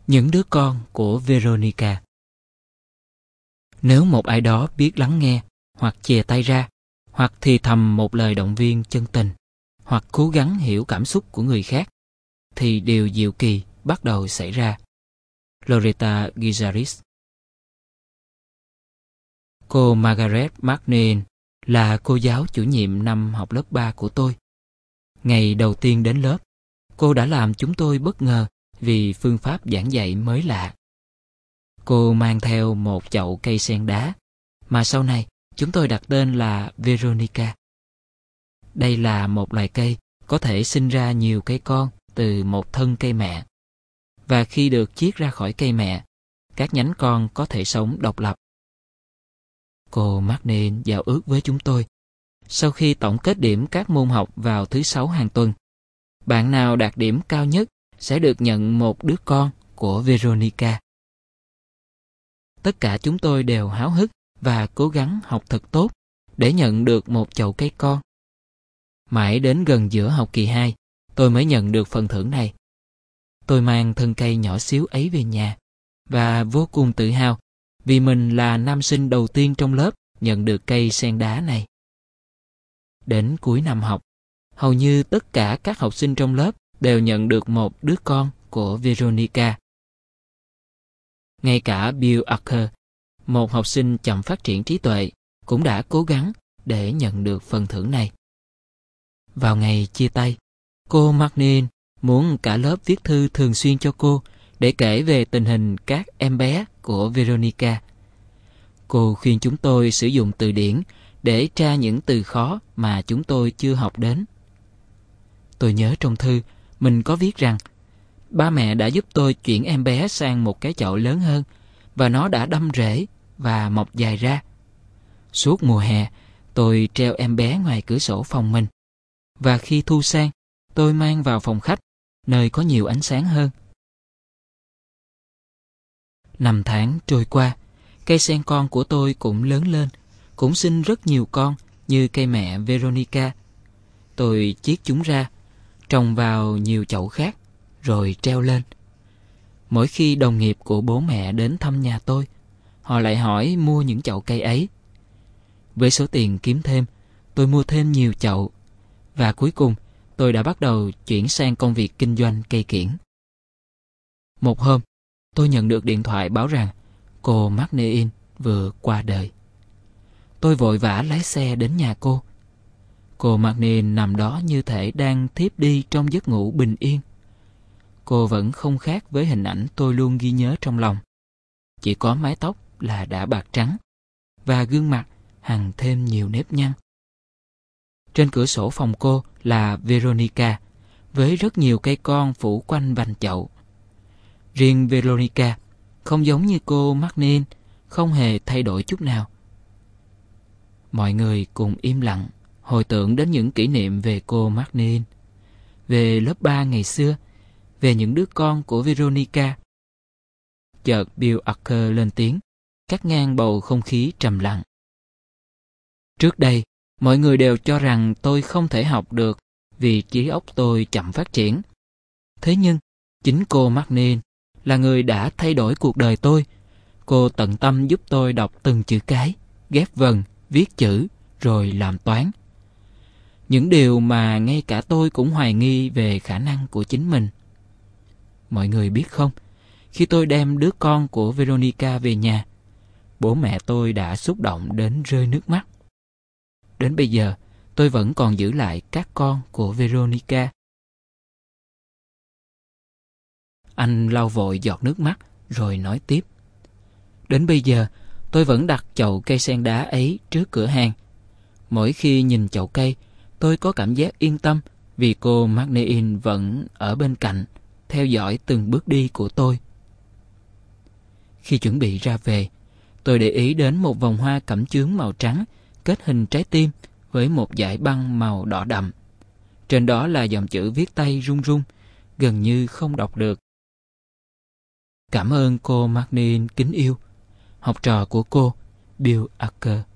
Những đứa con của Veronica. Nếu một ai đó biết lắng nghe, hoặc chìa tay ra, hoặc thì thầm một lời động viên chân tình, hoặc cố gắng hiểu cảm xúc của người khác, thì điều diệu kỳ bắt đầu xảy ra. Loretta Gizaris. Cô Margaret McNeil là cô giáo chủ nhiệm năm học lớp 3 của tôi. Ngày đầu tiên đến lớp, cô đã làm chúng tôi bất ngờ vì phương pháp giảng dạy mới lạ. Cô mang theo một chậu cây sen đá, mà sau này chúng tôi đặt tên là Veronica. Đây là một loài cây có thể sinh ra nhiều cây con từ một thân cây mẹ. Và khi được chiết ra khỏi cây mẹ, các nhánh con có thể sống độc lập. Cô McNeil giao ước với chúng tôi, sau khi tổng kết điểm các môn học vào thứ 6 hàng tuần, bạn nào đạt điểm cao nhất sẽ được nhận một đứa con của Veronica. Tất cả chúng tôi đều háo hức và cố gắng học thật tốt để nhận được một chậu cây con. Mãi đến gần giữa học kỳ 2, tôi mới nhận được phần thưởng này. Tôi mang thân cây nhỏ xíu ấy về nhà và vô cùng tự hào vì mình là nam sinh đầu tiên trong lớp nhận được cây sen đá này. Đến cuối năm học, hầu như tất cả các học sinh trong lớp đều nhận được một đứa con của Veronica. Ngay cả Bill Archer, một học sinh chậm phát triển trí tuệ, cũng đã cố gắng để nhận được phần thưởng này. Vào ngày chia tay, cô McNeil muốn cả lớp viết thư thường xuyên cho cô để kể về tình hình các em bé của Veronica. Cô khuyên chúng tôi sử dụng từ điển để tra những từ khó mà chúng tôi chưa học đến. Tôi nhớ trong thư mình có viết rằng ba mẹ đã giúp tôi chuyển em bé sang một cái chậu lớn hơn và nó đã đâm rễ và mọc dài ra. Suốt mùa hè, tôi treo em bé ngoài cửa sổ phòng mình, và khi thu sang, tôi mang vào phòng khách, nơi có nhiều ánh sáng hơn. Năm tháng trôi qua, cây sen con của tôi cũng lớn lên, cũng sinh rất nhiều con như cây mẹ Veronica. Tôi chiết chúng ra, trồng vào nhiều chậu khác, rồi treo lên. Mỗi khi đồng nghiệp của bố mẹ đến thăm nhà tôi, họ lại hỏi mua những chậu cây ấy. Với số tiền kiếm thêm, tôi mua thêm nhiều chậu, và cuối cùng tôi đã bắt đầu chuyển sang công việc kinh doanh cây kiểng. Một hôm, tôi nhận được điện thoại báo rằng cô McNeil vừa qua đời. Tôi vội vã lái xe đến nhà cô. Cô McNeil nằm đó như thể đang thiếp đi trong giấc ngủ bình yên. Cô vẫn không khác với hình ảnh tôi luôn ghi nhớ trong lòng. Chỉ có mái tóc là đã bạc trắng, và gương mặt hằn thêm nhiều nếp nhăn. Trên cửa sổ phòng cô là Veronica, với rất nhiều cây con phủ quanh vành chậu. Riêng Veronica, không giống như cô McNeil, không hề thay đổi chút nào. Mọi người cùng im lặng, hồi tưởng đến những kỷ niệm về cô McNeil, về lớp 3 ngày xưa, về những đứa con của Veronica. Chợt Bill Archer lên tiếng, cắt ngang bầu không khí trầm lặng. Trước đây, mọi người đều cho rằng tôi không thể học được vì trí óc tôi chậm phát triển. Thế nhưng, chính cô McNeil là người đã thay đổi cuộc đời tôi. Cô tận tâm giúp tôi đọc từng chữ cái, ghép vần, viết chữ, rồi làm toán. Những điều mà ngay cả tôi cũng hoài nghi về khả năng của chính mình. Mọi người biết không, khi tôi đem đứa con của Veronica về nhà, bố mẹ tôi đã xúc động đến rơi nước mắt. Đến bây giờ, tôi vẫn còn giữ lại các con của Veronica. Anh lau vội giọt nước mắt rồi nói tiếp. Đến bây giờ, tôi vẫn đặt chậu cây sen đá ấy trước cửa hàng. Mỗi khi nhìn chậu cây, tôi có cảm giác yên tâm vì cô McNeil vẫn ở bên cạnh, theo dõi từng bước đi của tôi. Khi chuẩn bị ra về, tôi để ý đến một vòng hoa cẩm chướng màu trắng kết hình trái tim với một dải băng màu đỏ đậm. Trên đó là dòng chữ viết tay run run, gần như không đọc được. Cảm ơn cô McNeil kính yêu, học trò của cô, Bill Archer.